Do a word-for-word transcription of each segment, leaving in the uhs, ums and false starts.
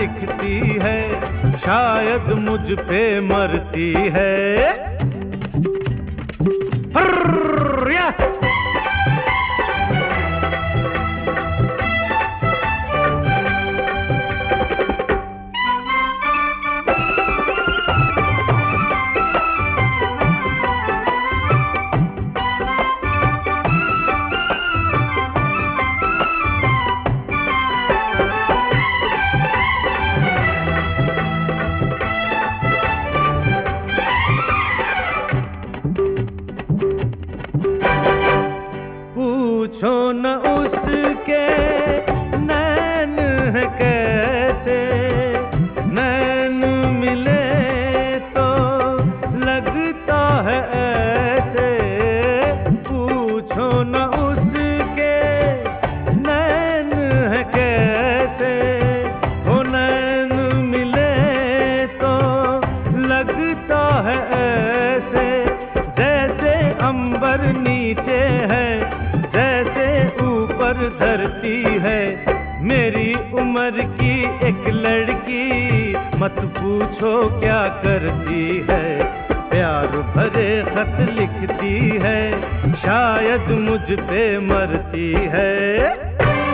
लिखती है, शायद मुझ पे मरती है। हर्या! पूछो न उसके नैन है कैसे, नैन मिले तो लगता है ऐसे। पूछो न उसके नैन है कैसे, वो नैन मिले तो लगता है ऐसे। जैसे अंबर नीचे है, जैसे ऊपर धरती है। मेरी उम्र की एक लड़की, मत पूछो क्या करती है। प्यार भरे खत लिखती है, शायद मुझ पे मरती है।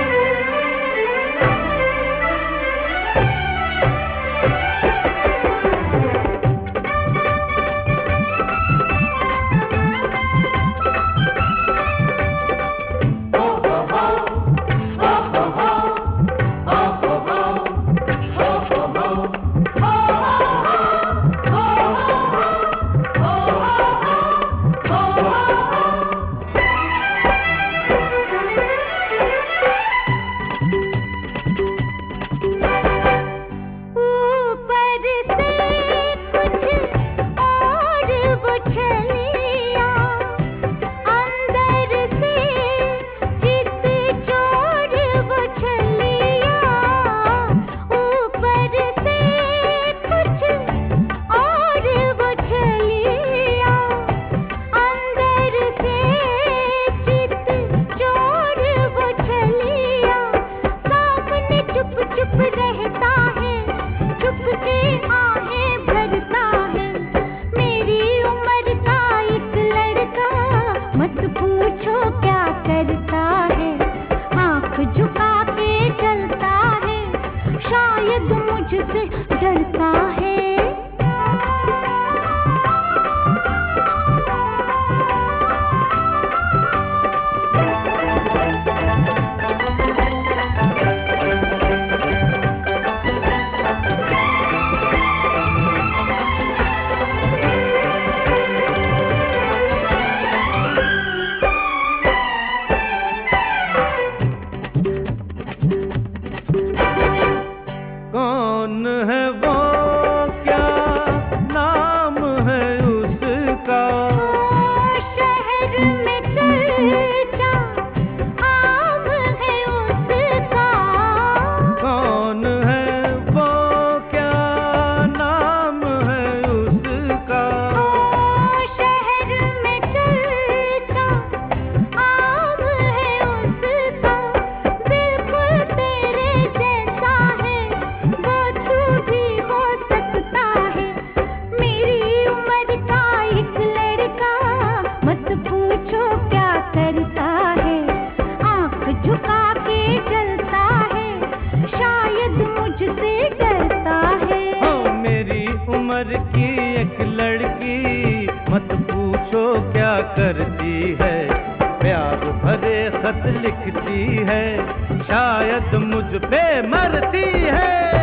मुझसे डरता है। कौन है वो, क्या नाम है उसका? शहर में चर्चा आम है उसका। कौन है वो, क्या नाम है उसका? शहर में चर्चा आम है उसका। बिल्कुल तेरे जैसा है, वो तू भी हो सकता है। मेरी उम्र का एक लड़का, मत पूछो क्या करता है। आंख झुका के चलता है, शायद मुझसे डरता है। हाँ, मेरी उम्र की एक लड़की, मत पूछो क्या करती है। प्यार भरे खत लिखती है, शायद मुझ पे मरती है।